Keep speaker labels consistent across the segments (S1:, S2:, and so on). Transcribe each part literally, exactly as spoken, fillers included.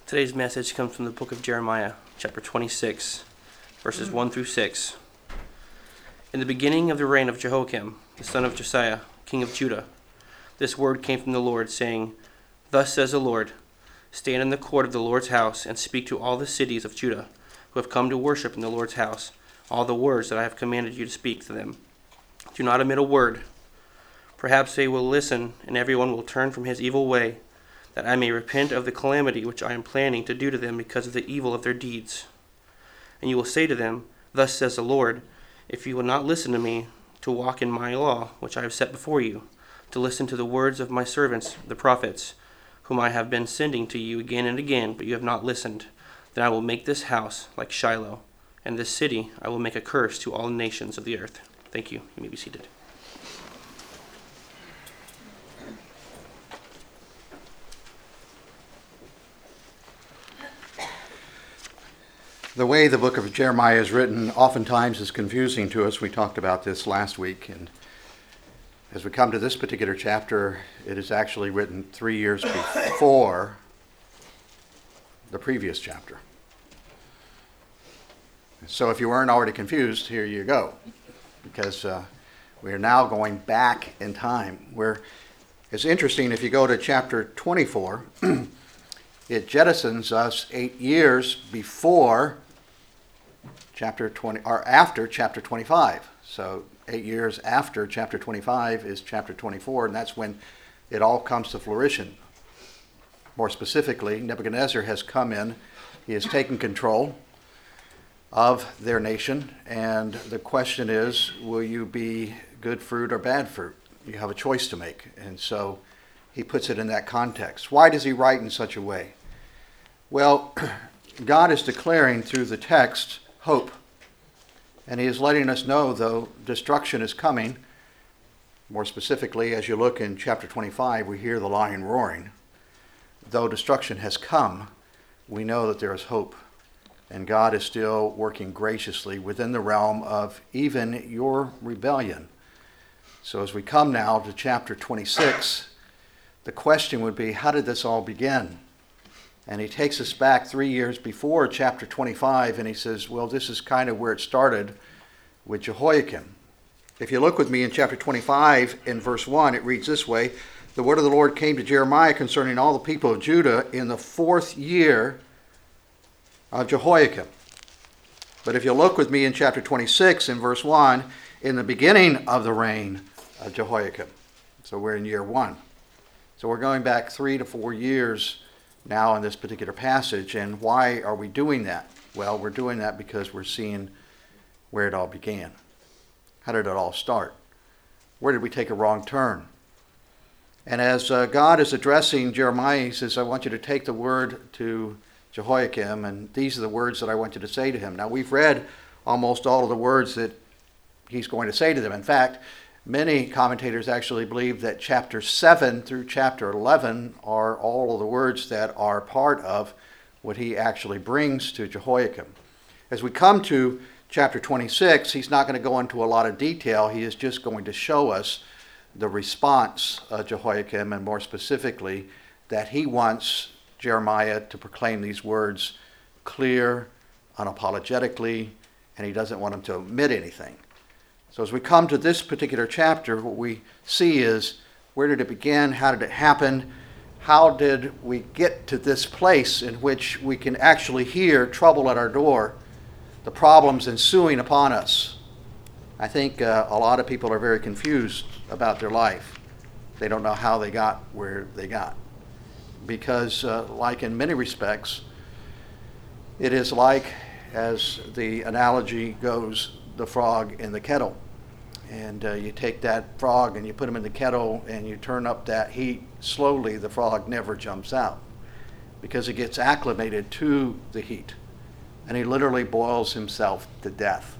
S1: Today's message comes from the book of Jeremiah, chapter twenty-six, verses one through six. In the beginning of the reign of Jehoiakim, the son of Josiah, king of Judah, this word came from the Lord, saying, Thus says the Lord, stand in the court of the Lord's house and speak to all the cities of Judah who have come to worship in the Lord's house all the words that I have commanded you to speak to them. Do not omit a word. Perhaps they will listen, and everyone will turn from his evil way, that I may repent of the calamity which I am planning to do to them because of the evil of their deeds. And you will say to them, Thus says the Lord, if you will not listen to me, to walk in my law, which I have set before you, to listen to the words of my servants, the prophets, whom I have been sending to you again and again, but you have not listened, then I will make this house like Shiloh, and this city I will make a curse to all nations of the earth. Thank you. You may be seated.
S2: The way the book of Jeremiah is written oftentimes is confusing to us. We talked about this last week, and as we come to this particular chapter, it is actually written three years before the previous chapter. So if you weren't already confused, here you go, because uh, we are now going back in time. Where it's interesting, if you go to chapter twenty-four, it jettisons us eight years before chapter twenty, or after chapter twenty-five. So eight years after chapter twenty-five is chapter twenty-four, and that's when it all comes to fruition. More specifically, Nebuchadnezzar has come in, he has taken control of their nation, and the question is, will you be good fruit or bad fruit? You have a choice to make, and so he puts it in that context. Why does he write in such a way? Well, God is declaring through the text hope. And he is letting us know, though destruction is coming, more specifically, as you look in chapter twenty-five, we hear the lion roaring. Though destruction has come, we know that there is hope. And God is still working graciously within the realm of even your rebellion. So as we come now to chapter twenty-six, the question would be, how did this all begin? And he takes us back three years before chapter twenty-five, and he says, well, this is kind of where it started with Jehoiakim. If you look with me in chapter twenty-five, in verse one, it reads this way, the word of the Lord came to Jeremiah concerning all the people of Judah in the fourth year of Jehoiakim. But if you look with me in chapter twenty-six, in verse one, in the beginning of the reign of Jehoiakim. So we're in year one. So we're going back three to four years now in this particular passage. And why are we doing that? Well, we're doing that because we're seeing where it all began. How did it all start? Where did we take a wrong turn? And as uh, God is addressing Jeremiah, he says, I want you to take the word to Jehoiakim, and these are the words that I want you to say to him. Now, we've read almost all of the words that he's going to say to them. In fact, many commentators actually believe that chapter seven through chapter eleven are all of the words that are part of what he actually brings to Jehoiakim. As we come to chapter twenty-six, he's not going to go into a lot of detail. He is just going to show us the response of Jehoiakim, and more specifically, that he wants Jeremiah to proclaim these words clear, unapologetically, and he doesn't want him to omit anything. So as we come to this particular chapter, what we see is, where did it begin? How did it happen? How did we get to this place in which we can actually hear trouble at our door, the problems ensuing upon us? I think uh, a lot of people are very confused about their life. They don't know how they got where they got. Because uh, like in many respects, it is like, as the analogy goes, the frog in the kettle. And uh, you take that frog and you put him in the kettle and you turn up that heat slowly, the frog never jumps out because he gets acclimated to the heat. And he literally boils himself to death.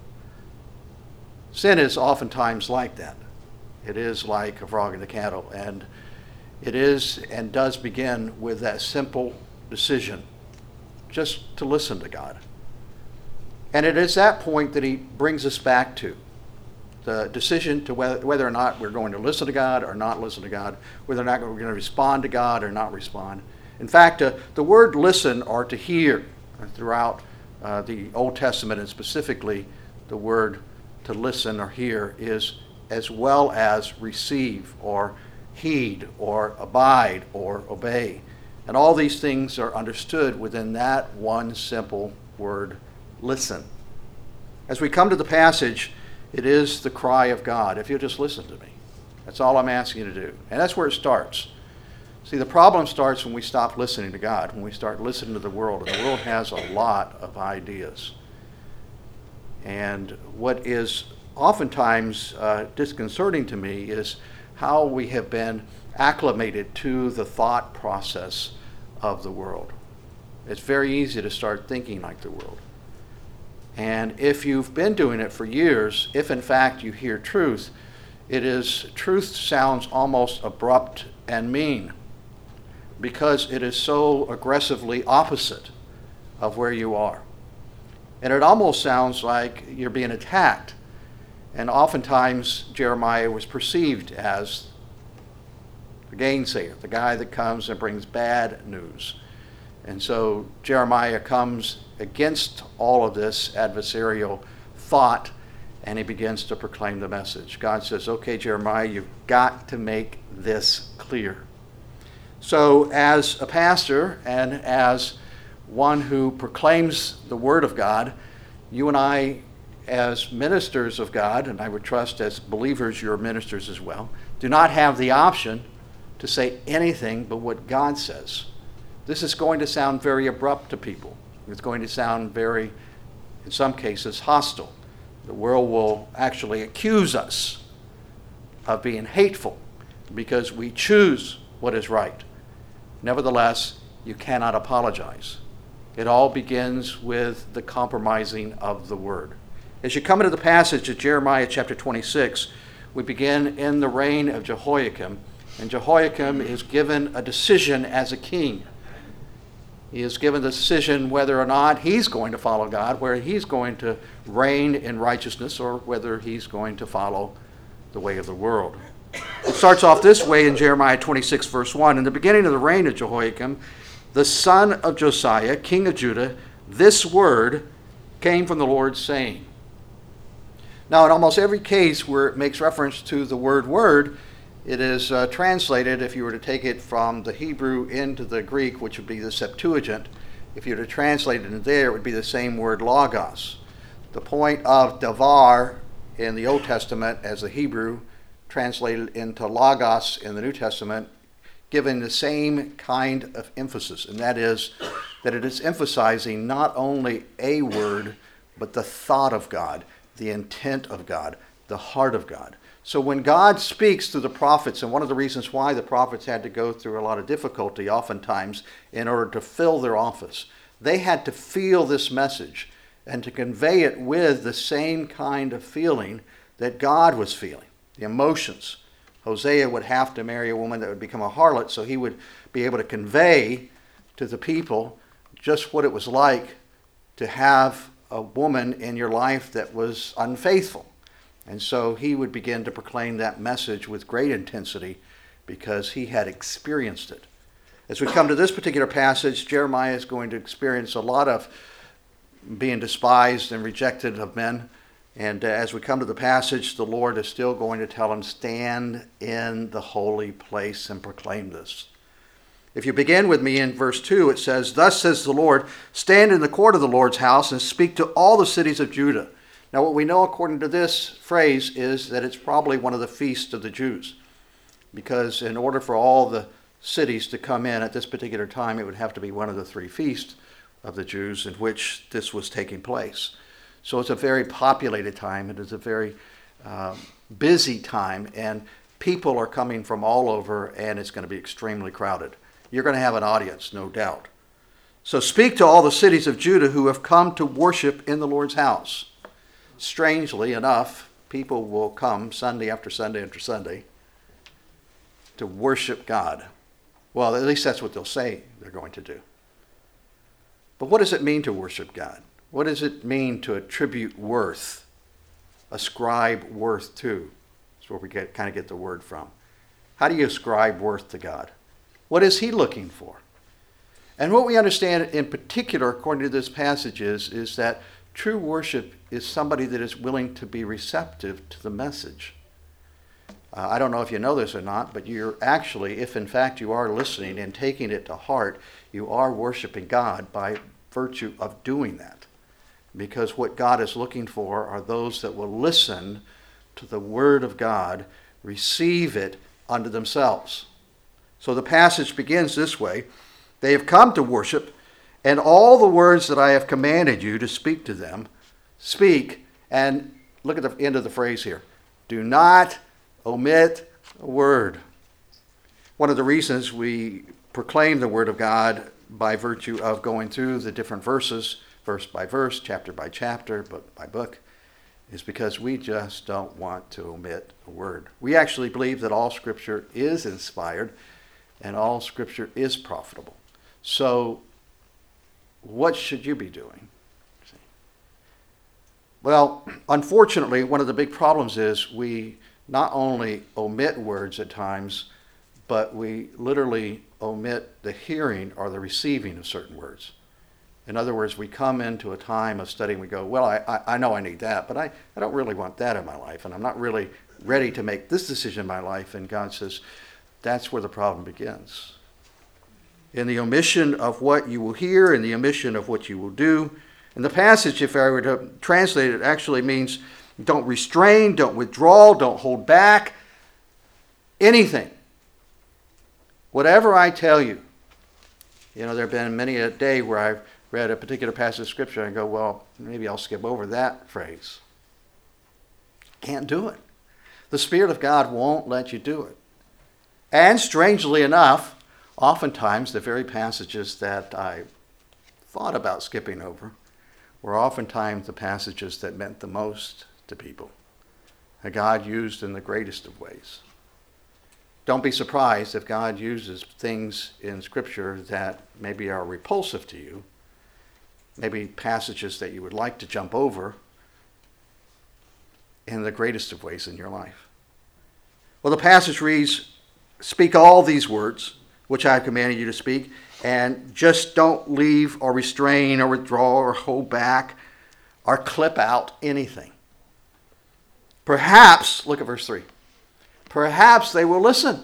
S2: Sin is oftentimes like that. It is like a frog in the kettle. And it is and does begin with that simple decision, just to listen to God. And it is that point that he brings us back to. The decision to whether, whether or not we're going to listen to God or not listen to God, whether or not we're going to respond to God or not respond. In fact, uh, the word listen or to hear uh, throughout uh, the Old Testament, and specifically the word to listen or hear, is as well as receive or heed or abide or obey. And all these things are understood within that one simple word, listen. As we come to the passage, it is the cry of God. If you'll just listen to me. That's all I'm asking you to do. And that's where it starts. See, the problem starts when we stop listening to God, when we start listening to the world. And the world has a lot of ideas. And what is oftentimes uh, disconcerting to me is how we have been acclimated to the thought process of the world. It's very easy to start thinking like the world. And if you've been doing it for years, if in fact you hear truth, it is, truth sounds almost abrupt and mean because it is so aggressively opposite of where you are. And it almost sounds like you're being attacked. And oftentimes Jeremiah was perceived as the gainsayer, the guy that comes and brings bad news. And so Jeremiah comes against all of this adversarial thought, and he begins to proclaim the message. God says, okay, Jeremiah, you've got to make this clear. So as a pastor and as one who proclaims the word of God, you and I, as ministers of God, and I would trust as believers you're ministers as well, do not have the option to say anything but what God says. This is going to sound very abrupt to people. It's going to sound very, in some cases, hostile. The world will actually accuse us of being hateful because we choose what is right. Nevertheless, you cannot apologize. It all begins with the compromising of the word. As you come into the passage of Jeremiah chapter twenty-six, we begin in the reign of Jehoiakim, and Jehoiakim is given a decision as a king. He is given the decision whether or not he's going to follow God, whether he's going to reign in righteousness, or whether he's going to follow the way of the world. It starts off this way in Jeremiah twenty-six, verse one. In the beginning of the reign of Jehoiakim, the son of Josiah, king of Judah, this word came from the Lord, saying. Now, in almost every case where it makes reference to the word word, it is uh, translated, if you were to take it from the Hebrew into the Greek, which would be the Septuagint, if you were to translate it in there, it would be the same word logos. The point of davar in the Old Testament as the Hebrew translated into logos in the New Testament, given the same kind of emphasis, and that is that it is emphasizing not only a word, but the thought of God, the intent of God, the heart of God. So when God speaks through the prophets, and one of the reasons why the prophets had to go through a lot of difficulty oftentimes in order to fill their office, they had to feel this message and to convey it with the same kind of feeling that God was feeling, the emotions. Hosea would have to marry a woman that would become a harlot, so he would be able to convey to the people just what it was like to have a woman in your life that was unfaithful. And so he would begin to proclaim that message with great intensity because he had experienced it. As we come to this particular passage, Jeremiah is going to experience a lot of being despised and rejected of men. And uh, as we come to the passage, the Lord is still going to tell him, stand in the holy place and proclaim this. If you begin with me in verse two, it says, thus says the Lord, stand in the court of the Lord's house and speak to all the cities of Judah. Now what we know according to this phrase is that it's probably one of the feasts of the Jews. Because in order for all the cities to come in at this particular time, it would have to be one of the three feasts of the Jews in which this was taking place. So it's a very populated time. It is a very uh, busy time, and people are coming from all over, and it's going to be extremely crowded. You're going to have an audience, no doubt. So speak to all the cities of Judah who have come to worship in the Lord's house. Strangely enough, people will come Sunday after Sunday after Sunday to worship God. Well, at least that's what they'll say they're going to do. But what does it mean to worship God? What does it mean to attribute worth, ascribe worth to? That's where we get, kind of get the word from. How do you ascribe worth to God? What is he looking for? And what we understand in particular, according to this passage, is, is that true worship is somebody that is willing to be receptive to the message. Uh, I don't know if you know this or not, but you're actually, if in fact you are listening and taking it to heart, you are worshiping God by virtue of doing that. Because what God is looking for are those that will listen to the Word of God, receive it unto themselves. So the passage begins this way. They have come to worship, and all the words that I have commanded you to speak to them, speak. And look at the end of the phrase here. Do not omit a word. One of the reasons we proclaim the Word of God by virtue of going through the different verses, verse by verse, chapter by chapter, book by book, is because we just don't want to omit a word. We actually believe that all Scripture is inspired and all Scripture is profitable. So what should you be doing? Well, unfortunately, one of the big problems is we not only omit words at times, but we literally omit the hearing or the receiving of certain words. In other words, we come into a time of study and we go, well, I, I, I know I need that, but I, I don't really want that in my life, and I'm not really ready to make this decision in my life. And God says, that's where the problem begins. In the omission of what you will hear, in the omission of what you will do. And the passage, if I were to translate it, actually means don't restrain, don't withdraw, don't hold back, anything. Whatever I tell you. You know, there have been many a day where I've read a particular passage of Scripture and go, well, maybe I'll skip over that phrase. Can't do it. The Spirit of God won't let you do it. And strangely enough, oftentimes the very passages that I thought about skipping over were oftentimes the passages that meant the most to people, that God used in the greatest of ways. Don't be surprised if God uses things in Scripture that maybe are repulsive to you, maybe passages that you would like to jump over, in the greatest of ways in your life. Well, the passage reads, speak all these words, which I have commanded you to speak, and just don't leave or restrain or withdraw or hold back or clip out anything. Perhaps, look at verse three, perhaps they will listen.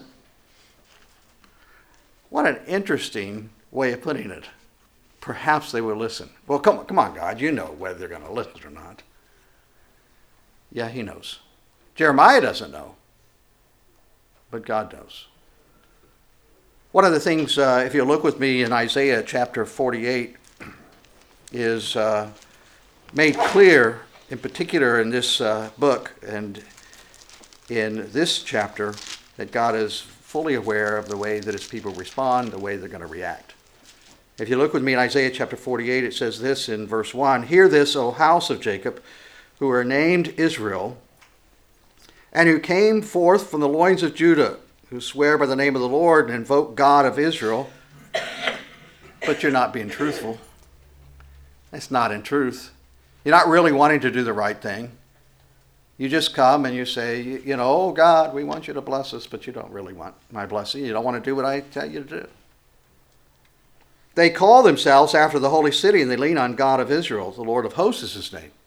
S2: What an interesting way of putting it. Perhaps they will listen. Well, come on, come on, God, you know whether they're going to listen or not. Yeah, he knows. Jeremiah doesn't know, but God knows. One of the things, uh, if you look with me in Isaiah chapter forty-eight, is uh, made clear, in particular in this uh, book and in this chapter, that God is fully aware of the way that his people respond, the way they're going to react. If you look with me in Isaiah chapter forty-eight, it says this in verse one, hear this, O house of Jacob, who are named Israel, and who came forth from the loins of Judah, who swear by the name of the Lord and invoke God of Israel, but you're not being truthful. That's not in truth. You're not really wanting to do the right thing. You just come and you say, you know, oh God, we want you to bless us, but you don't really want my blessing. You don't want to do what I tell you to do. They call themselves after the holy city, and they lean on God of Israel. The Lord of hosts is his name.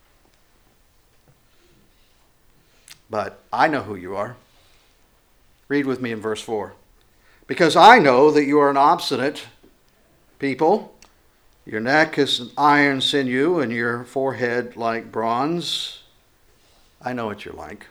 S2: But I know who you are. Read with me in verse four. Because I know that you are an obstinate people. Your neck is an iron sinew, and your forehead like bronze. I know what you're like.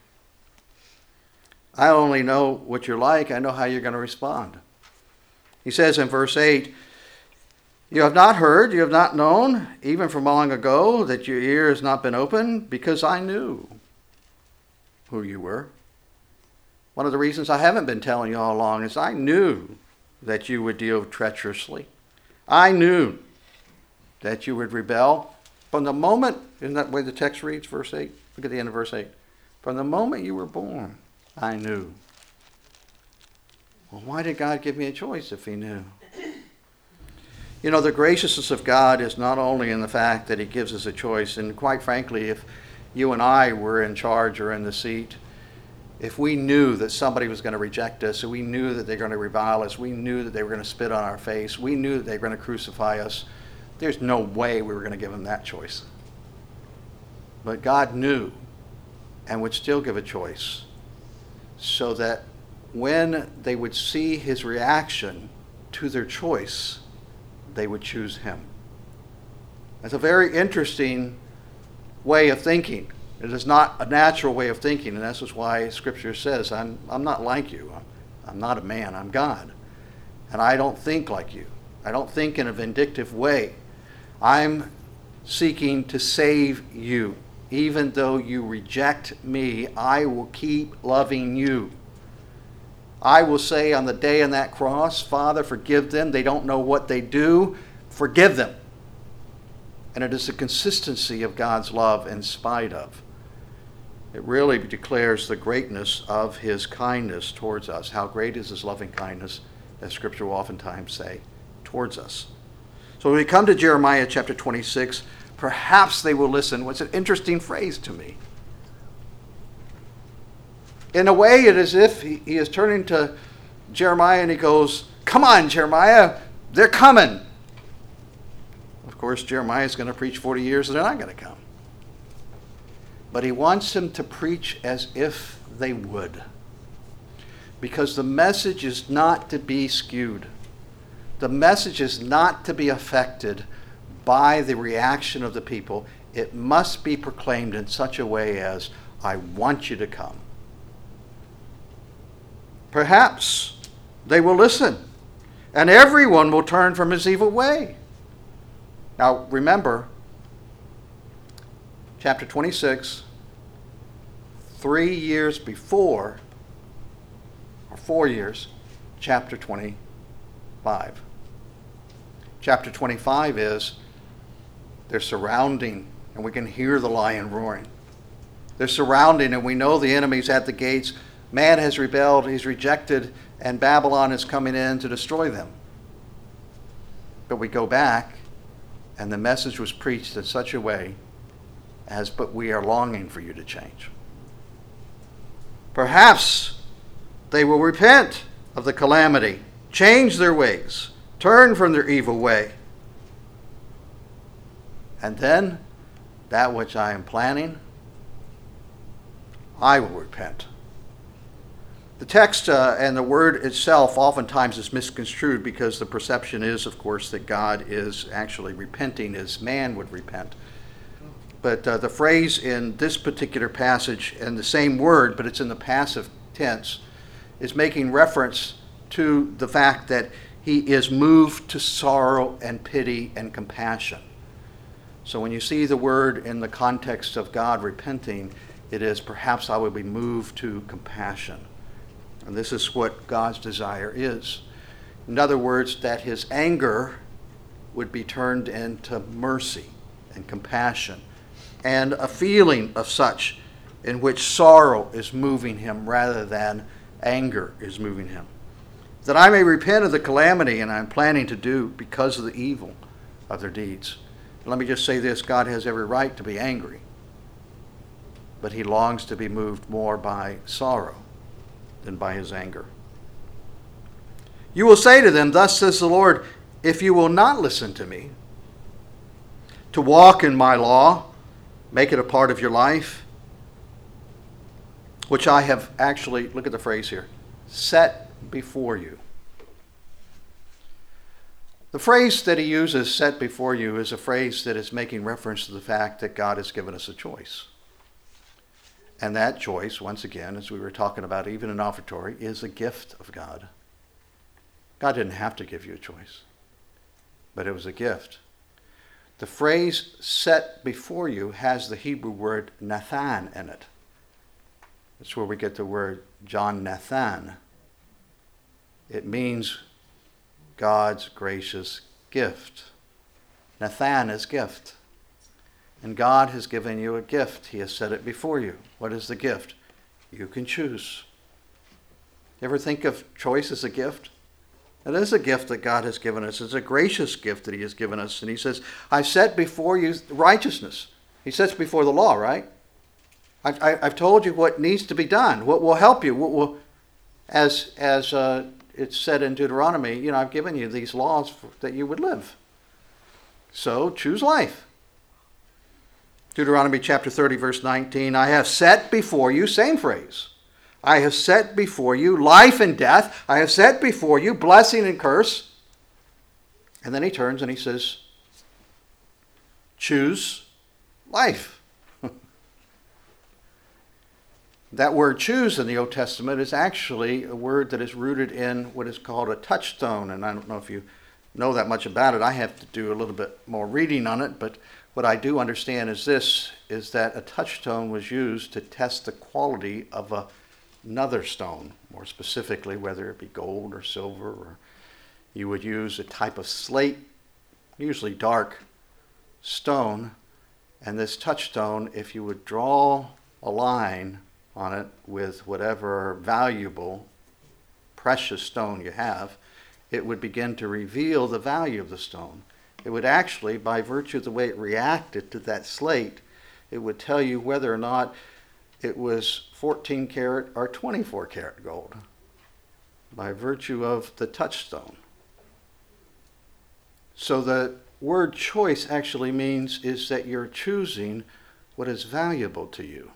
S2: I only know what you're like. I know how you're going to respond. He says in verse eight, you have not heard, you have not known, even from long ago, that your ear has not been opened, because I knew who you were. One of the reasons I haven't been telling you all along is I knew that you would deal treacherously. I knew that you would rebel. From the moment, isn't that the way the text reads, verse eight? Look at the end of verse eight. From the moment you were born, I knew. Well, why did God give me a choice if he knew? You know, the graciousness of God is not only in the fact that he gives us a choice, and quite frankly, if you and I were in charge or in the seat, if we knew that somebody was going to reject us, and we knew that they're going to revile us, we knew that they were going to spit on our face, we knew that they were going to crucify us, there's no way we were going to give them that choice. But God knew and would still give a choice so that when they would see his reaction to their choice, they would choose him. That's a very interesting way of thinking. It is not a natural way of thinking, and this is why Scripture says, I'm, I'm not like you. I'm, I'm not a man. I'm God. And I don't think like you. I don't think in a vindictive way. I'm seeking to save you. Even though you reject me, I will keep loving you. I will say on the day on that cross, Father, forgive them. They don't know what they do. Forgive them. And it is the consistency of God's love in spite of. It really declares the greatness of his kindness towards us. How great is his loving kindness, as Scripture will oftentimes say, towards us. So when we come to Jeremiah chapter twenty-six, perhaps they will listen. What's an interesting phrase to me. In a way, it is as if he, he is turning to Jeremiah and he goes, come on, Jeremiah, they're coming. Of course, Jeremiah is going to preach forty years and they're not going to come. But he wants him to preach as if they would. Because the message is not to be skewed. The message is not to be affected by the reaction of the people. It must be proclaimed in such a way as, I want you to come. Perhaps they will listen, and everyone will turn from his evil way. Now remember, chapter twenty-six, three years before, or four years, chapter twenty-five. Chapter twenty-five is, they're surrounding, and we can hear the lion roaring. They're surrounding, and we know the enemy's at the gates. Man has rebelled, he's rejected, and Babylon is coming in to destroy them. But we go back, and the message was preached in such a way as, but we are longing for you to change. Perhaps they will repent of the calamity, change their ways, turn from their evil way. And then, that which I am planning, I will repent. The text uh, and the word itself oftentimes is misconstrued because the perception is, of course, that God is actually repenting as man would repent. But uh, the phrase in this particular passage, and the same word, but it's in the passive tense, is making reference to the fact that he is moved to sorrow and pity and compassion. So when you see the word in the context of God repenting, it is, perhaps I will be moved to compassion. And this is what God's desire is. In other words, that his anger would be turned into mercy and compassion, and a feeling of such in which sorrow is moving him rather than anger is moving him. That I may repent of the calamity, and I'm planning to do because of the evil of their deeds. And let me just say this, God has every right to be angry, but he longs to be moved more by sorrow than by his anger. You will say to them, thus says the Lord, if you will not listen to me, to walk in my law, make it a part of your life, which I have actually, look at the phrase here, set before you. The phrase that he uses, set before you, is a phrase that is making reference to the fact that God has given us a choice. And that choice, once again, as we were talking about even in offertory, is a gift of God. God didn't have to give you a choice, but it was a gift. The phrase set before you has the Hebrew word Nathan in it. That's where we get the word John Nathan. It means God's gracious gift. Nathan is gift. And God has given you a gift. He has set it before you. What is the gift? You can choose. You ever think of choice as a gift? It is a gift that God has given us. It's a gracious gift that he has given us. And he says, I set before you righteousness. He sets before the law, right? I've, I've told you what needs to be done, what will help you, what will, as, as uh, it's said in Deuteronomy, you know, I've given you these laws for, that you would live. So choose life. Deuteronomy chapter thirty, verse nineteen, I have set before you, same phrase. I have set before you life and death. I have set before you blessing and curse. And then he turns and he says, choose life. That word choose in the Old Testament is actually a word that is rooted in what is called a touchstone. And I don't know if you know that much about it. I have to do a little bit more reading on it. But what I do understand is this, is that a touchstone was used to test the quality of a, another stone. More specifically, whether it be gold or silver, or you would use a type of slate, usually dark stone. And this touchstone, if you would draw a line on it with whatever valuable, precious stone you have, it would begin to reveal the value of the stone. It would actually, by virtue of the way it reacted to that slate, it would tell you whether or not it was fourteen karat or twenty-four karat gold, by virtue of the touchstone. So the word choice actually means is that you're choosing what is valuable to you.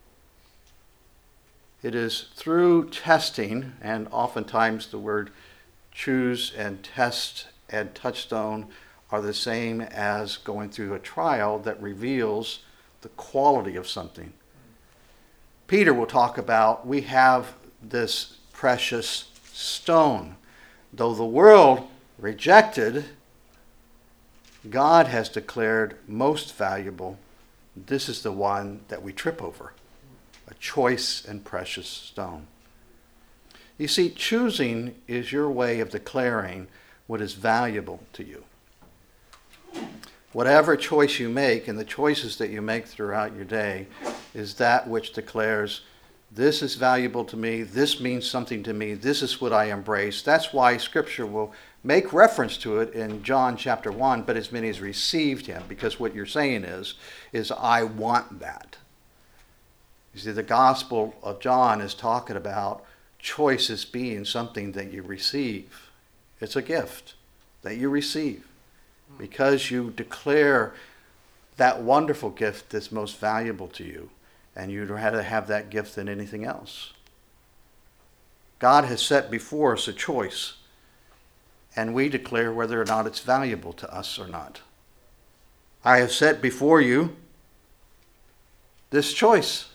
S2: It is through testing, and oftentimes the word choose and test and touchstone are the same as going through a trial that reveals the quality of something. Peter will talk about, we have this precious stone. Though the world rejected, God has declared most valuable. This is the one that we trip over. A choice and precious stone. You see, choosing is your way of declaring what is valuable to you. Whatever choice you make, and the choices that you make throughout your day, is that which declares, this is valuable to me, this means something to me, this is what I embrace. That's why Scripture will make reference to it in John chapter one, but as many as received him, because what you're saying is, is I want that. You see, the Gospel of John is talking about choices being something that you receive. It's a gift that you receive because you declare that wonderful gift that's most valuable to you, and you'd rather have that gift than anything else. God has set before us a choice, and we declare whether or not it's valuable to us or not. I have set before you this choice.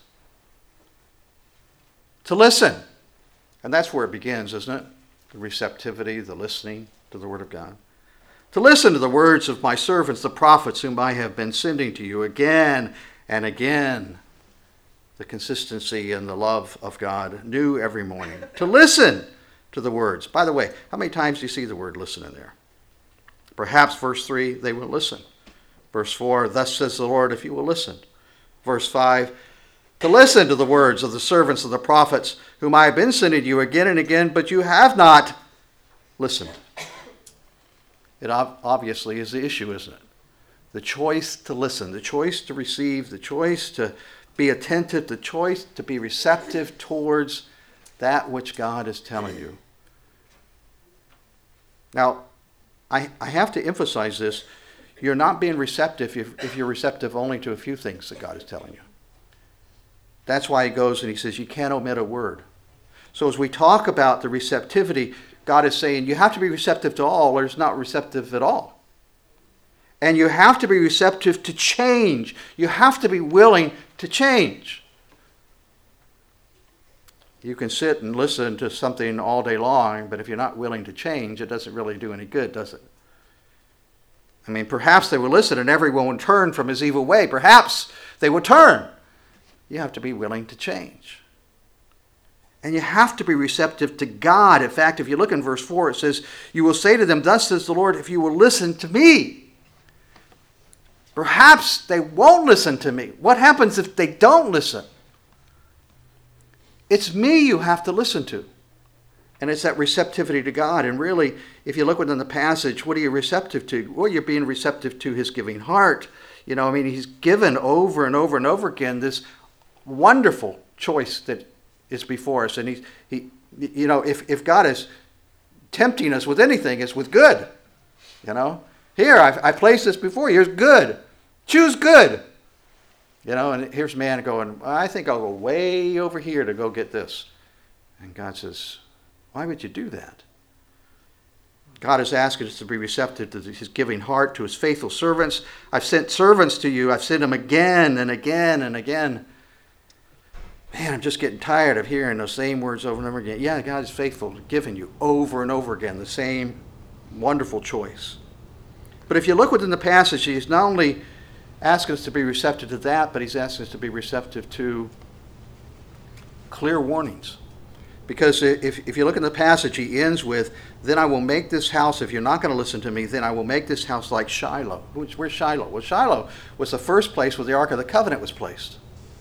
S2: To listen. And that's where it begins, isn't it? The receptivity, the listening to the Word of God. To listen to the words of my servants, the prophets, whom I have been sending to you again and again. The consistency and the love of God, new every morning. To listen to the words. By the way, how many times do you see the word listen in there? Perhaps verse three, they will listen. Verse four, thus says the Lord, if you will listen. Verse five, to listen to the words of the servants of the prophets, whom I have been sending you again and again, but you have not listened. It obviously is the issue, isn't it? The choice to listen, the choice to receive, the choice to be attentive, the choice to be receptive towards that which God is telling you. Now, I, I have to emphasize this. You're not being receptive if, if you're receptive only to a few things that God is telling you. That's why he goes and he says, you can't omit a word. So as we talk about the receptivity, God is saying you have to be receptive to all, or it's not receptive at all. And you have to be receptive to change. You have to be willing to change. You can sit and listen to something all day long, but if you're not willing to change, it doesn't really do any good, does it? I mean, perhaps they will listen and everyone will turn from his evil way. Perhaps they will turn. You have to be willing to change. And you have to be receptive to God. In fact, if you look in verse four, it says, you will say to them, thus says the Lord, if you will listen to me. Perhaps they won't listen to me. What happens if they don't listen? It's me you have to listen to. And it's that receptivity to God. And really, if you look within the passage, what are you receptive to? Well, you're being receptive to his giving heart. You know, I mean, he's given over and over and over again this wonderful choice that is before us. And he, he, you know, if, if God is tempting us with anything, it's with good. You know, here, I've, I placed this before you. Here's good. Choose good. You know, and here's man going, I think I'll go way over here to go get this. And God says, why would you do that? God is asking us to be receptive to his giving heart, to his faithful servants. I've sent servants to you. I've sent them again and again and again. Man, I'm just getting tired of hearing those same words over and over again. Yeah, God is faithful, giving you over and over again the same wonderful choice. But if you look within the passage, he's not only asking us to be receptive to that, but he's asking us to be receptive to clear warnings. Because if, if you look in the passage, he ends with, then I will make this house, if you're not going to listen to me, then I will make this house like Shiloh. Where's Shiloh? Well, Shiloh was the first place where the Ark of the Covenant was placed.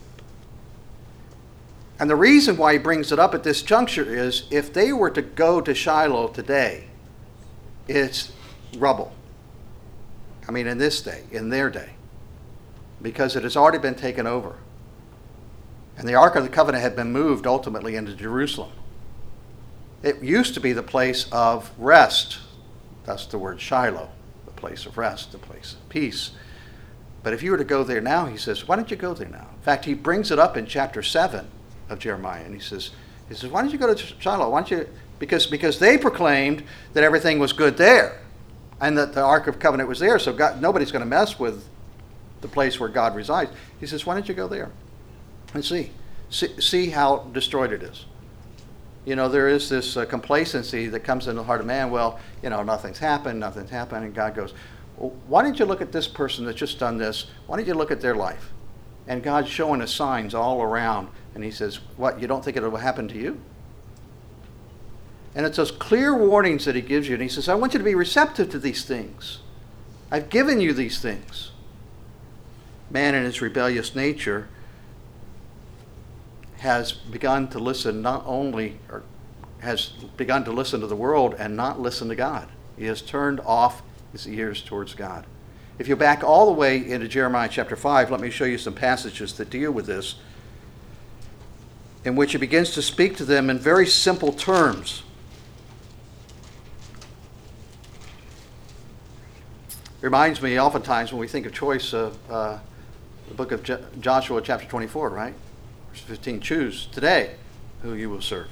S2: And the reason why he brings it up at this juncture is, if they were to go to Shiloh today, it's rubble. I mean, in this day, in their day. Because it has already been taken over. And the Ark of the Covenant had been moved ultimately into Jerusalem. It used to be the place of rest. That's the word Shiloh, the place of rest, the place of peace. But if you were to go there now, he says, why don't you go there now? In fact, he brings it up in chapter seven of Jeremiah, and he says, he says, why don't you go to Shiloh? Why don't you? Because, because they proclaimed that everything was good there, and that the Ark of Covenant was there, so God, nobody's going to mess with the place where God resides. He says, why don't you go there and see? See, see how destroyed it is. You know, there is this uh, complacency that comes in the heart of man. Well, you know, nothing's happened, nothing's happened. And God goes, well, why don't you look at this person that's just done this? Why don't you look at their life? And God's showing us signs all around. And he says, what, you don't think it will happen to you? And it's those clear warnings that he gives you. And he says, I want you to be receptive to these things. I've given you these things. Man in his rebellious nature has begun to listen not only, or has begun to listen to the world and not listen to God. He has turned off his ears towards God. If you back all the way into Jeremiah chapter five, let me show you some passages that deal with this, in which he begins to speak to them in very simple terms. Reminds me oftentimes when we think of choice of uh, the book of Je- Joshua chapter twenty-four, right? Verse fifteen, choose today who you will serve.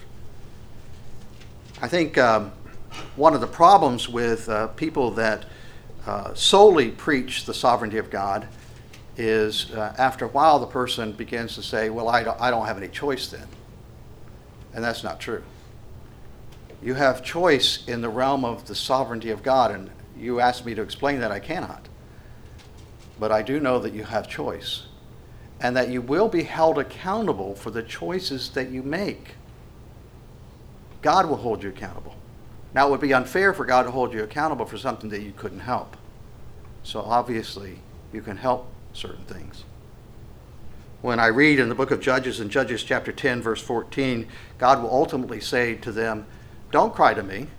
S2: I think um, one of the problems with uh, people that uh, solely preach the sovereignty of God is uh, after a while the person begins to say, well, I don't, I don't have any choice then. And that's not true. You have choice in the realm of the sovereignty of God, and you asked me to explain that. I cannot. But I do know that you have choice, and that you will be held accountable for the choices that you make. God will hold you accountable. Now, it would be unfair for God to hold you accountable for something that you couldn't help. So obviously, you can help certain things. When I read in the book of Judges, in Judges chapter ten, verse fourteen, God will ultimately say to them, don't cry to me.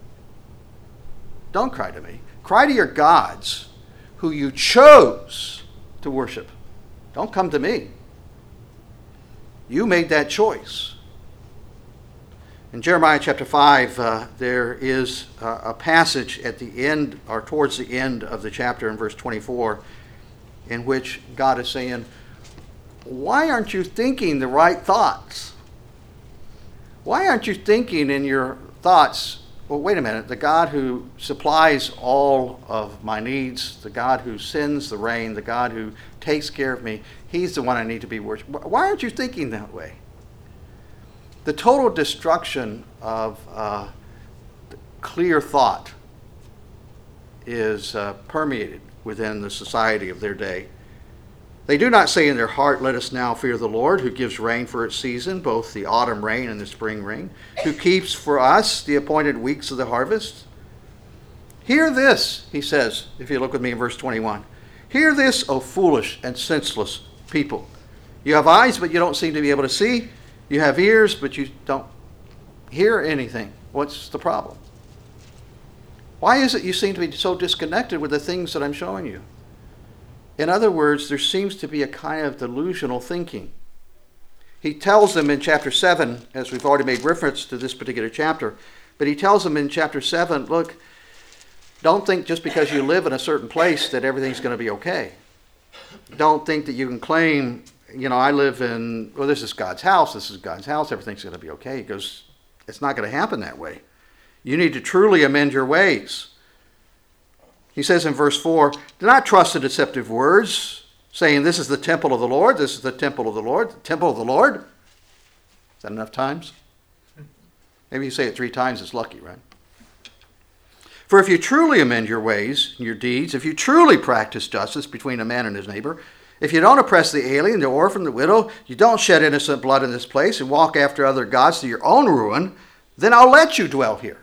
S2: Don't cry to me. Cry to your gods who you chose to worship. Don't come to me. You made that choice. In Jeremiah chapter five, uh, there is uh, a passage at the end, or towards the end of the chapter in verse twenty-four, in which God is saying, why aren't you thinking the right thoughts? Why aren't you thinking in your thoughts, well, wait a minute, the God who supplies all of my needs, the God who sends the rain, the God who takes care of me, he's the one I need to be worshiping. Why aren't you thinking that way? The total destruction of uh, clear thought is uh, permeated within the society of their day. They do not say in their heart, let us now fear the Lord, who gives rain for its season, both the autumn rain and the spring rain, who keeps for us the appointed weeks of the harvest. Hear this, he says, if you look with me in verse twenty-one. Hear this, O foolish and senseless people. You have eyes, but you don't seem to be able to see. You have ears, but you don't hear anything. What's the problem? Why is it you seem to be so disconnected with the things that I'm showing you? In other words, there seems to be a kind of delusional thinking. he tells them in chapter seven, as we've already made reference to this particular chapter, but he tells them in chapter seven, look, don't think just because you live in a certain place that everything's going to be okay. Don't think that you can claim, you know, I live in, well, this is God's house, this is God's house, everything's going to be okay. He goes, it's not going to happen that way. You need to truly amend your ways. He says in verse four, do not trust the deceptive words, saying this is the temple of the Lord, this is the temple of the Lord, the temple of the Lord. Is that enough times? Maybe you say it three times, it's lucky, right? For if you truly amend your ways and your deeds, if you truly practice justice between a man and his neighbor, if you don't oppress the alien, the orphan, the widow, you don't shed innocent blood in this place and walk after other gods to your own ruin, then I'll let you dwell here.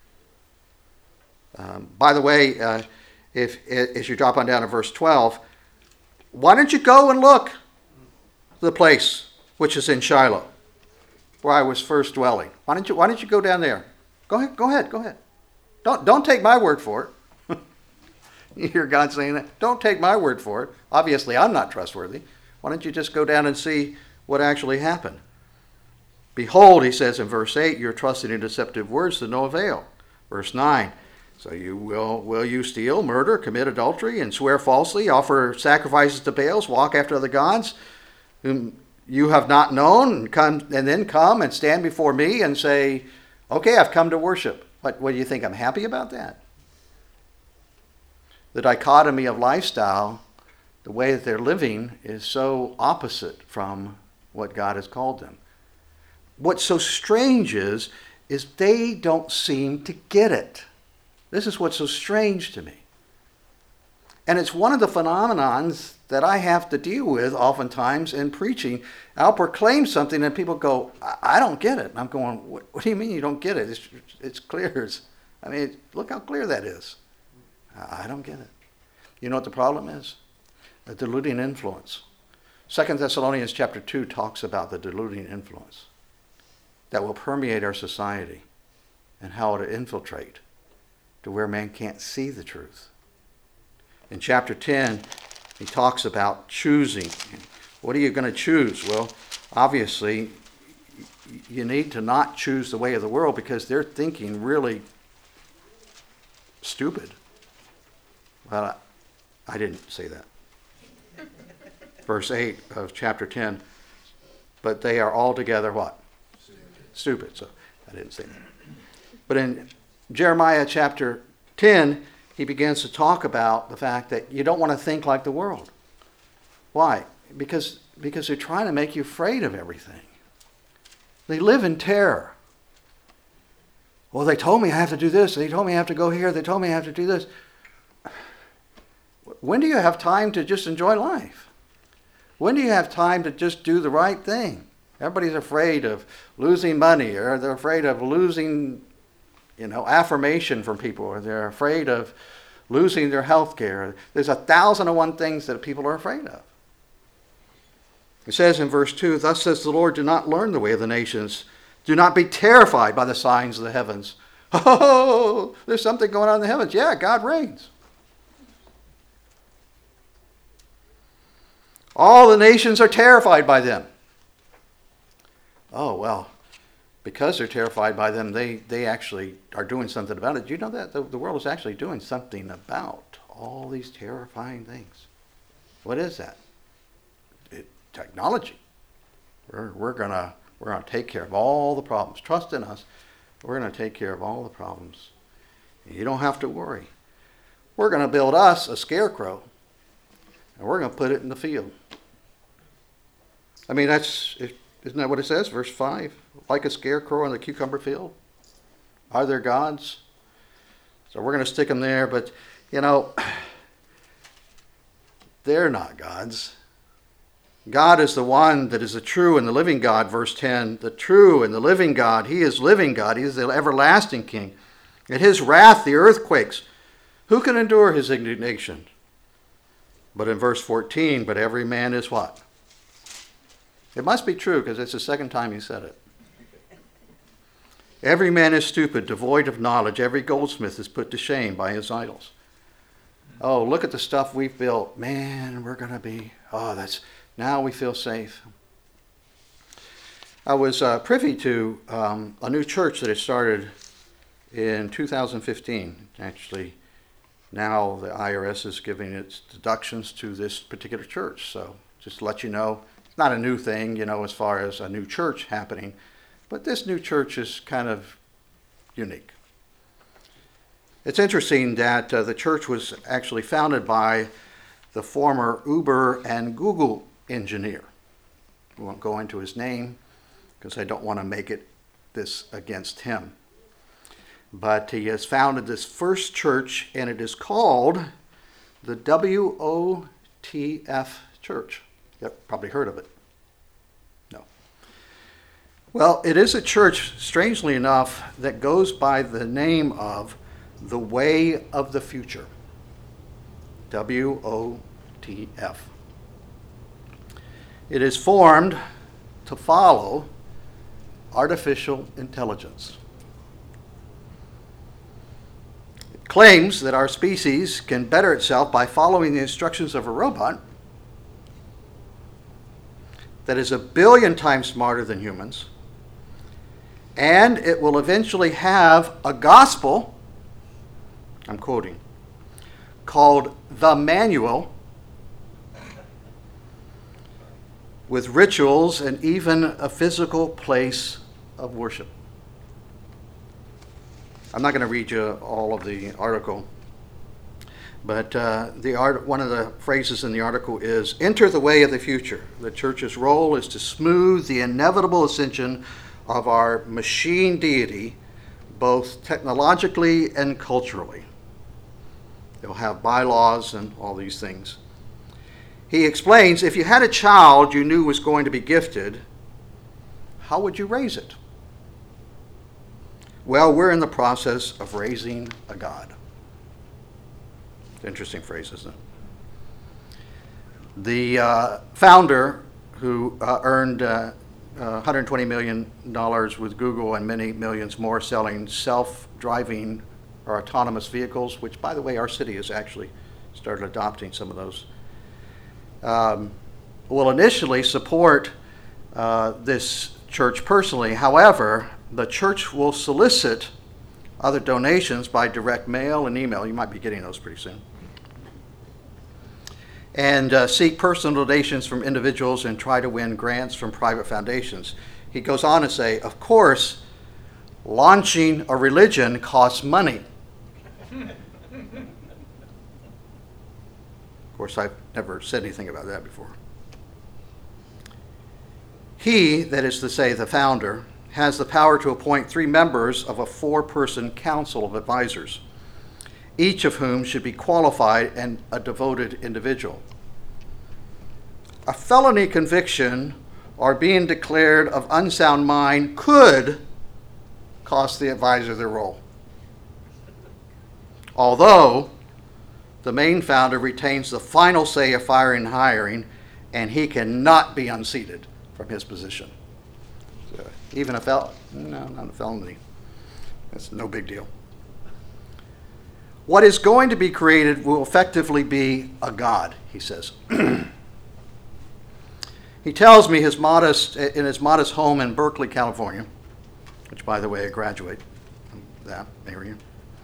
S2: Um, by the way, uh, if as you drop on down to verse twelve, why don't you go and look the place which is in Shiloh, where I was first dwelling? Why don't you Why don't you go down there? Go ahead, go ahead, go ahead. Don't don't take my word for it. You hear God saying that? Don't take my word for it. Obviously, I'm not trustworthy. Why don't you just go down and see what actually happened? Behold, he says in verse eight, you're trusting in deceptive words to no avail. Verse nine, so you will will you steal, murder, commit adultery, and swear falsely, offer sacrifices to Baals, walk after other gods whom you have not known, and come and then come and stand before me and say, okay, I've come to worship. What, what do you think? I'm happy about that? The dichotomy of lifestyle, the way that they're living, is so opposite from what God has called them. What's so strange is, is they don't seem to get it. This is what's so strange to me. And it's one of the phenomenons that I have to deal with oftentimes in preaching. I'll proclaim something and people go, I, I don't get it. And I'm going, what, what do you mean you don't get it? It's, it's clear. It's, I mean, look how clear that is. I, I don't get it. You know what the problem is? A deluding influence. Second Thessalonians chapter two talks about the deluding influence that will permeate our society and how it'll infiltrate to where man can't see the truth. In chapter ten, he talks about choosing. What are you going to choose? Well, obviously, you need to not choose the way of the world because they're thinking really stupid. Well, I, I didn't say that. Verse eight of chapter ten, but they are altogether what? Stupid. So I didn't say that. But in Jeremiah chapter ten, he begins to talk about the fact that you don't want to think like the world. Why? Because, because they're trying to make you afraid of everything. They live in terror. Well, they told me I have to do this. They told me I have to go here. They told me I have to do this. When do you have time to just enjoy life? When do you have time to just do the right thing? Everybody's afraid of losing money, or they're afraid of losing, you know, affirmation from people, or they're afraid of losing their health care. There's a thousand and one things that people are afraid of. It says in verse two, thus says the Lord, do not learn the way of the nations. Do not be terrified by the signs of the heavens. Oh, there's something going on in the heavens. Yeah, God reigns. All the nations are terrified by them. Oh, well, because they're terrified by them, they, they actually are doing something about it. Do you know that? The, the world is actually doing something about all these terrifying things. What is that? It, technology. We're, we're going to we're gonna take care of all the problems. Trust in us. We're going to take care of all the problems. You don't have to worry. We're going to build us a scarecrow, and we're going to put it in the field. I mean, that's... It, Isn't that what it says? Verse five, like a scarecrow in the cucumber field. Are there gods? So we're going to stick them there, but, you know, they're not gods. God is the one that is the true and the living God, verse ten. The true and the living God. He is living God. He is the everlasting King. At his wrath, the earth quakes. Who can endure his indignation? But in verse fourteen, but every man is what? It must be true because it's the second time he said it. Every man is stupid, devoid of knowledge. Every goldsmith is put to shame by his idols. Oh, look at the stuff we've built. Man, we're going to be, oh, that's, now we feel safe. I was uh, privy to um, a new church that had started in two thousand fifteen. Actually, now the I R S is giving its deductions to this particular church. So just to let you know, it's not a new thing, you know, as far as a new church happening, but this new church is kind of unique. It's interesting that uh, the church was actually founded by the former Uber and Google engineer. We won't go into his name because I don't want to make it this against him. But he has founded this first church, and it is called the W O T F Church. You've probably heard of it. No. Well, it is a church, strangely enough, that goes by the name of the Way of the Future. W O T F. It is formed to follow artificial intelligence. It claims that our species can better itself by following the instructions of a robot that is a billion times smarter than humans, and it will eventually have a gospel, I'm quoting, called the Manual, with rituals and even a physical place of worship. I'm not going to read you all of the article, but uh, the art, one of the phrases in the article is, "Enter the way of the future. The church's role is to smooth the inevitable ascension of our machine deity, both technologically and culturally." They'll have bylaws and all these things. He explains, if you had a child you knew was going to be gifted, how would you raise it? Well, we're in the process of raising a God. Interesting phrase, isn't it? The uh, founder, who uh, earned uh, uh, one hundred twenty million dollars with Google and many millions more selling self-driving or autonomous vehicles, which, by the way, our city has actually started adopting some of those, um, will initially support uh, this church personally. However, the church will solicit other donations by direct mail and email. You might be getting those pretty soon. And uh, seek personal donations from individuals and try to win grants from private foundations. He goes on to say, of course, launching a religion costs money. Of course, I've never said anything about that before. He, that is to say the founder, has the power to appoint three members of a four-person council of advisors, each of whom should be qualified and a devoted individual. A felony conviction or being declared of unsound mind could cost the advisor their role, although the main founder retains the final say of firing and hiring, and he cannot be unseated from his position. So even a fel- no, not a felony. That's no big deal. What is going to be created will effectively be a god, he says. He tells me his modest, in his modest home in Berkeley, California, which, by the way, I graduate from that area.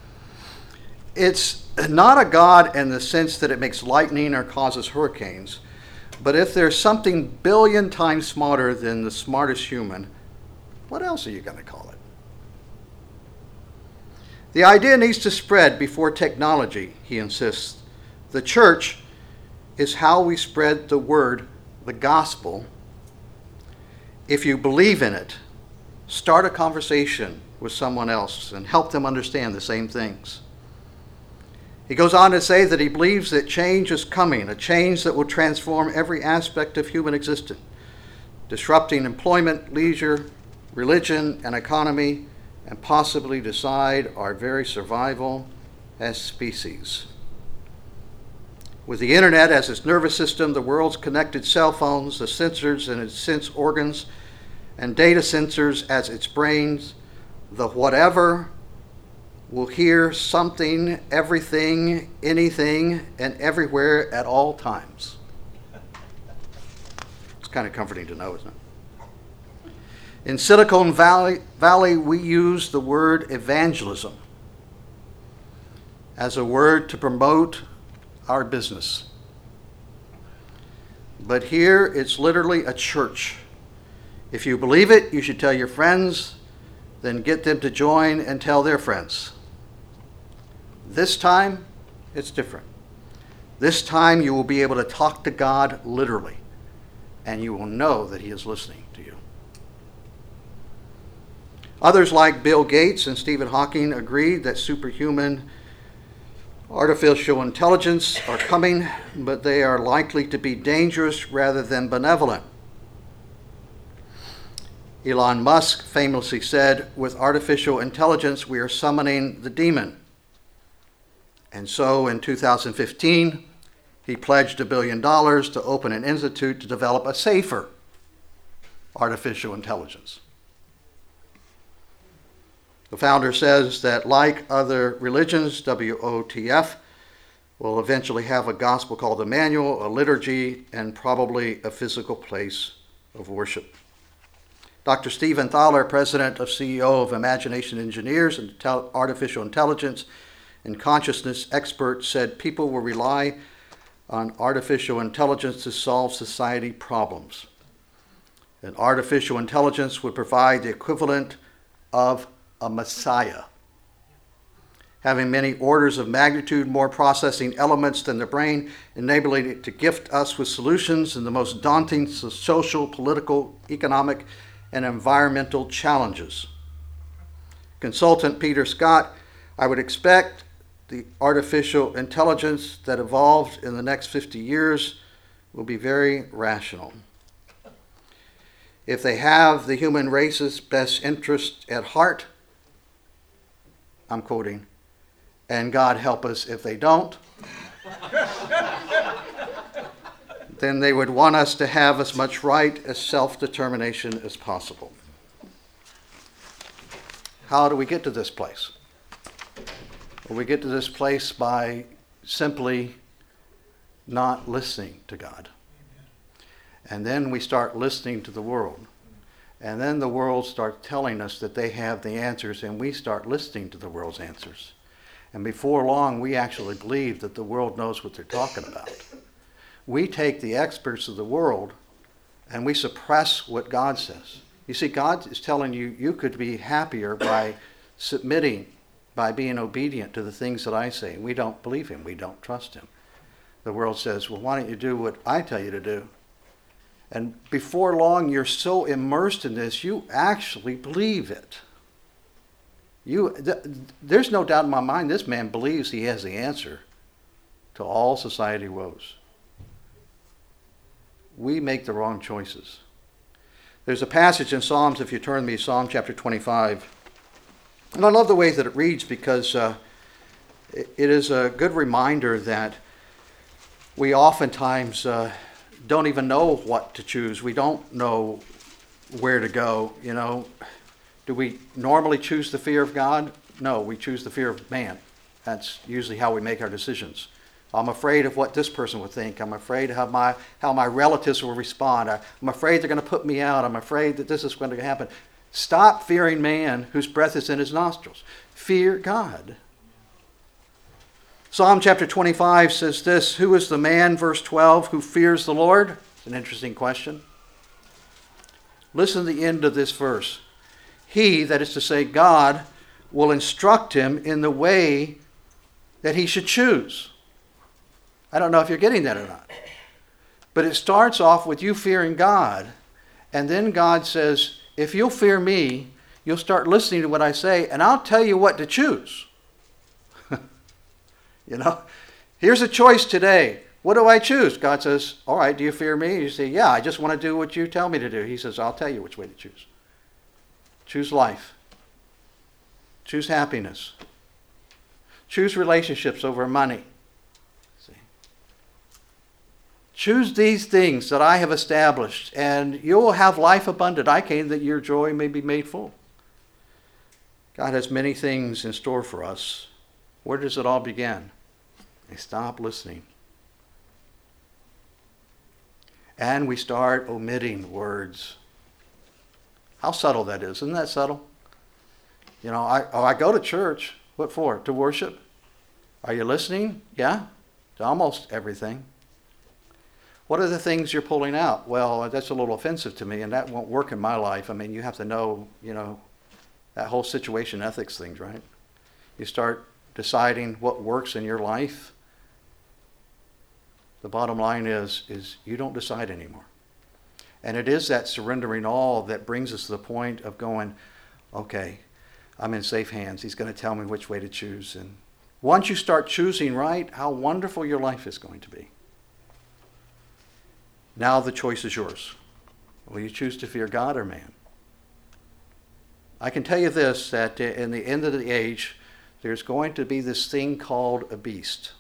S2: It's not a god in the sense that it makes lightning or causes hurricanes, but if there's something billion times smarter than the smartest human, what else are you going to call it? The idea needs to spread before technology, he insists. The church is how we spread the word, the gospel. If you believe in it, start a conversation with someone else and help them understand the same things. He goes on to say that he believes that change is coming, a change that will transform every aspect of human existence, disrupting employment, leisure, religion, and economy, and possibly decide our very survival as species. With the internet as its nervous system, the world's connected cell phones, the sensors and its sense organs, and data sensors as its brains, the whatever will hear something, everything, anything, and everywhere at all times. It's kind of comforting to know, isn't it? In Silicon Valley, Valley, we use the word evangelism as a word to promote our business. But here it's literally a church. If you believe it, you should tell your friends, then get them to join and tell their friends. This time, it's different. This time you will be able to talk to God literally, and you will know that he is listening to you. Others like Bill Gates and Stephen Hawking agreed that superhuman artificial intelligence are coming, but they are likely to be dangerous rather than benevolent. Elon Musk famously said, with artificial intelligence, we are summoning the demon. And so in two thousand fifteen, he pledged a billion dollars to open an institute to develop a safer artificial intelligence. The founder says that like other religions, W O T F will eventually have a gospel called a manual, a liturgy, and probably a physical place of worship. Doctor Stephen Thaler, president of C E O of Imagination Engineers and artificial intelligence and consciousness expert, said people will rely on artificial intelligence to solve society problems. And artificial intelligence would provide the equivalent of a messiah, having many orders of magnitude more processing elements than the brain, enabling it to gift us with solutions in the most daunting social, political, economic, and environmental challenges. Consultant Peter Scott, I would expect the artificial intelligence that evolved in the next fifty years will be very rational. If they have the human race's best interest at heart, I'm quoting, and God help us if they don't, then they would want us to have as much right as self-determination as possible. How do we get to this place? Well, we get to this place by simply not listening to God. And then we start listening to the world. And then the world starts telling us that they have the answers, and we start listening to the world's answers. And before long, we actually believe that the world knows what they're talking about. We take the experts of the world and we suppress what God says. You see, God is telling you you could be happier by submitting, by being obedient to the things that I say. We don't believe him. We don't trust him. The world says, well, why don't you do what I tell you to do? And before long, you're so immersed in this, you actually believe it. You, th- there's no doubt in my mind this man believes he has the answer to all society woes. We make the wrong choices. There's a passage in Psalms, if you turn me, Psalm chapter twenty-five. And I love the way that it reads because uh, it, it is a good reminder that we oftentimes uh, don't even know what to choose. We don't know where to go, you know. Do we normally choose the fear of God? No, we choose the fear of man. That's usually how we make our decisions. I'm afraid of what this person would think. I'm afraid how my how my relatives will respond. I, I'm afraid they're going to put me out. I'm afraid that this is going to happen. Stop fearing man whose breath is in his nostrils. Fear God. Psalm chapter twenty-five says this, who is the man, verse twelve, who fears the Lord? It's an interesting question. Listen to the end of this verse. He, that is to say God, will instruct him in the way that he should choose. I don't know if you're getting that or not. But it starts off with you fearing God, and then God says, if you'll fear me, you'll start listening to what I say, and I'll tell you what to choose. You know, here's a choice today. What do I choose? God says, all right, do you fear me? You say, yeah, I just want to do what you tell me to do. He says, I'll tell you which way to choose. Choose life. Choose happiness. Choose relationships over money. See? Choose these things that I have established, and you will have life abundant. I came that your joy may be made full. God has many things in store for us. Where does it all begin? They stop listening. And we start omitting words. How subtle that is. Isn't that subtle? You know, I, oh, I go to church. What for? To worship? Are you listening? Yeah, to almost everything. What are the things you're pulling out? Well, that's a little offensive to me, and that won't work in my life. I mean, you have to know, you know, that whole situation ethics things, right? You start deciding what works in your life. The bottom line is, is you don't decide anymore. And it is that surrendering all that brings us to the point of going, okay, I'm in safe hands. He's going to tell me which way to choose. And once you start choosing right, how wonderful your life is going to be. Now the choice is yours. Will you choose to fear God or man? I can tell you this, that in the end of the age, there's going to be this thing called a beast.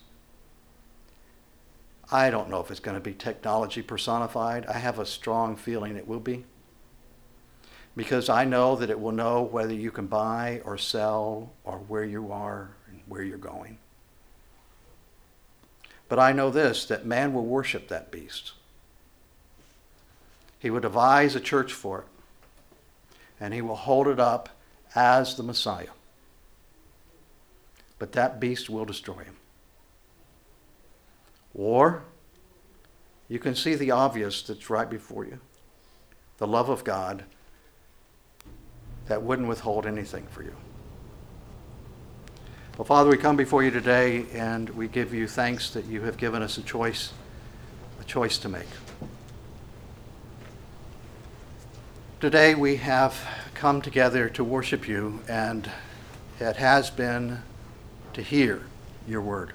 S2: I don't know if it's going to be technology personified. I have a strong feeling it will be. Because I know that it will know whether you can buy or sell or where you are and where you're going. But I know this, that man will worship that beast. He will devise a church for it. And he will hold it up as the Messiah. But that beast will destroy him. Or you can see the obvious that's right before you. The love of God that wouldn't withhold anything for you. Well, Father, we come before you today and we give you thanks that you have given us a choice, a choice to make. Today we have come together to worship you, and it has been to hear your word.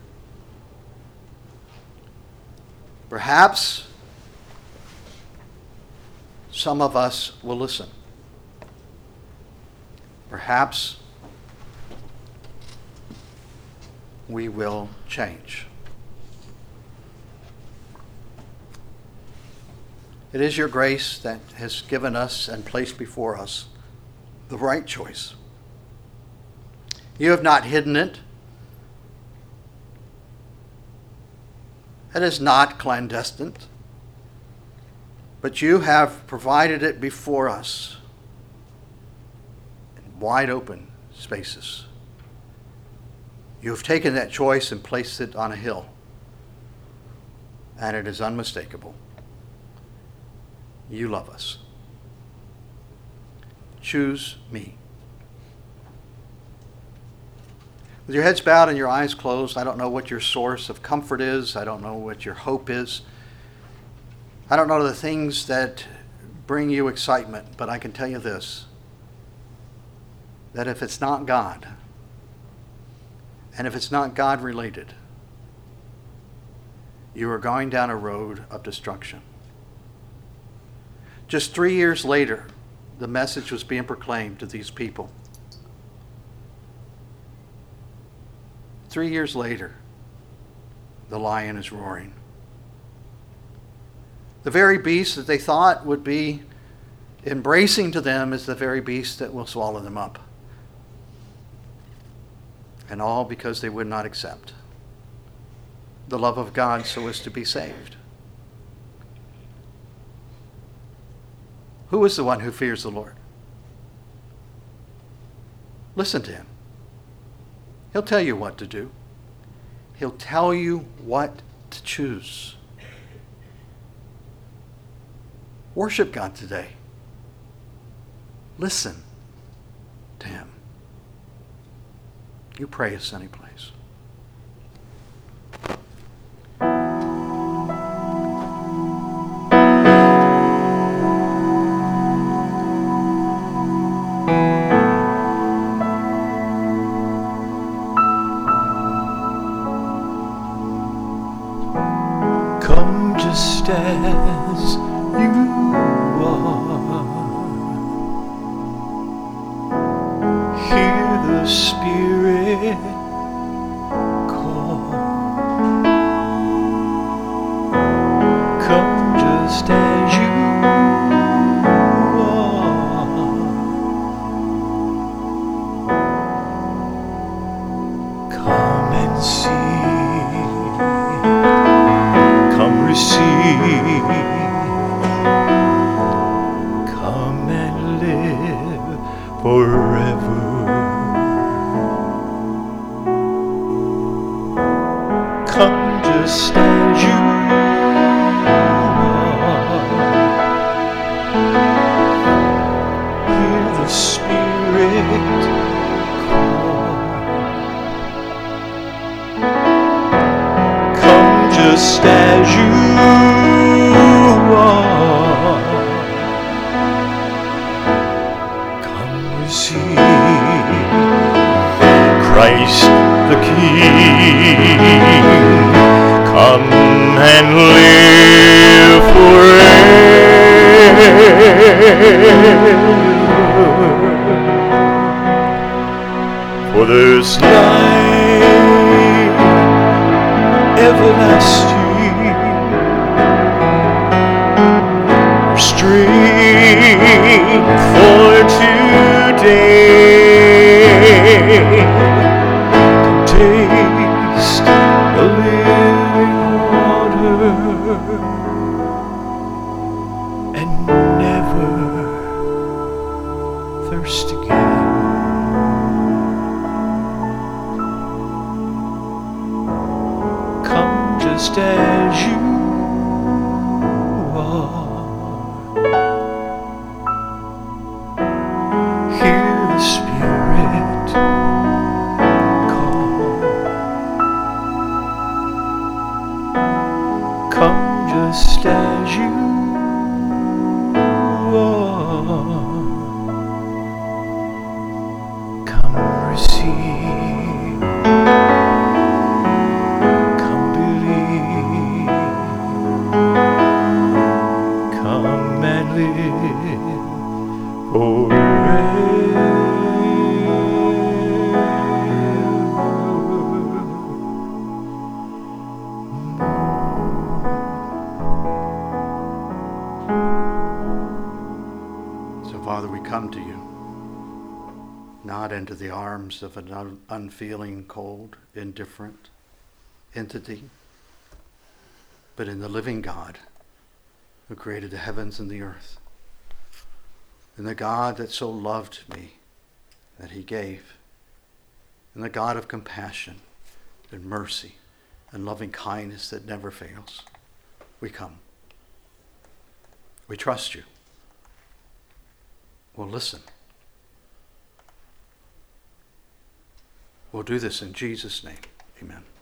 S2: Perhaps some of us will listen. Perhaps we will change. It is your grace that has given us and placed before us the right choice. You have not hidden it. It is not clandestine, but you have provided it before us in wide open spaces. You have taken that choice and placed it on a hill, and it is unmistakable. You love us. Choose me. With your heads bowed and your eyes closed, I don't know what your source of comfort is. I don't know what your hope is. I don't know the things that bring you excitement, but I can tell you this, that if it's not God, and if it's not God related, you are going down a road of destruction. Just three years later, the message was being proclaimed to these people. Three years later, the lion is roaring. The very beast that they thought would be embracing to them is the very beast that will swallow them up. And all because they would not accept the love of God so as to be saved. Who is the one who fears the Lord? Listen to him. He'll tell you what to do. He'll tell you what to choose. Worship God today. Listen to him. You pray us any place.
S3: Come just as you are. Hear the Spirit call. Come just as you are. Come and see. Come receive. Come and live. just as you are. Hear the Spirit call. Come just as you are. Come receive Christ the King. Come and live forever. For there's life everlasting, strength for today. Taste the living water and never thirst again. Come just as you are. Hear the Spirit call. Come just as you are. Come receive. Come believe. Come and live forever.
S2: So, Father, we come to you, not into the arms of an un- unfeeling, cold, indifferent entity, but in the living God who created the heavens and the earth. And the God that so loved me that he gave. And the God of compassion and mercy and loving kindness that never fails. We come. We trust you. We'll listen. We'll do this in Jesus' name. Amen.